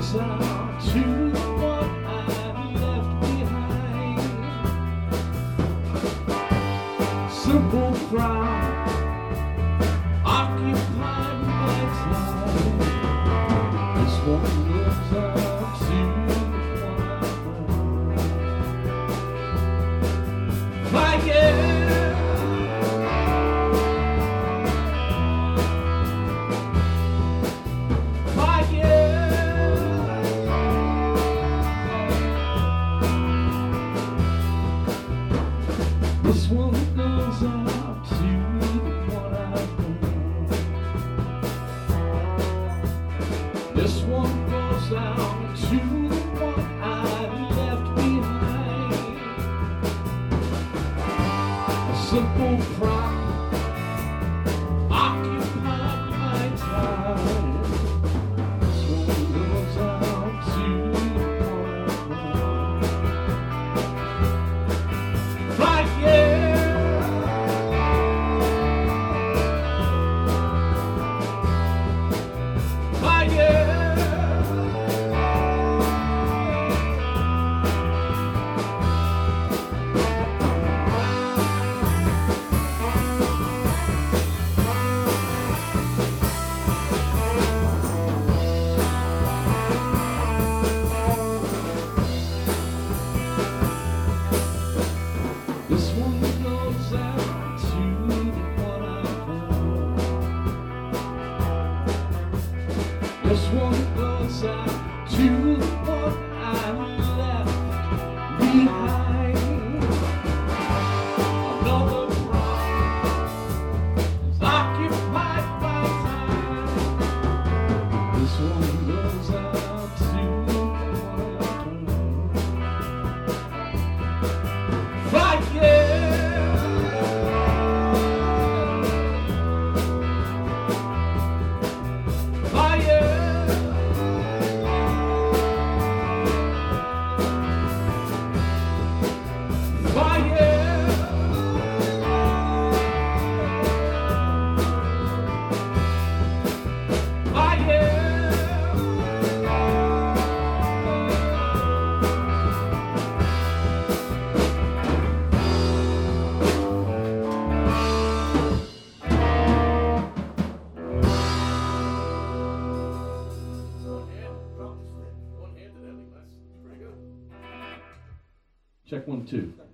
goes out to what I left behind. Simple crowd occupied my time. This one goes out to what I left. This one goes out to what I've done. This one goes out to what I left behind. A simple pride occupied my time. This one goes out to what I've done. This one goes out to what I've done. This one goes out to what I left behind. Another pride is occupied my time. This one goes out to what I've done. Fight, Check 1, 2.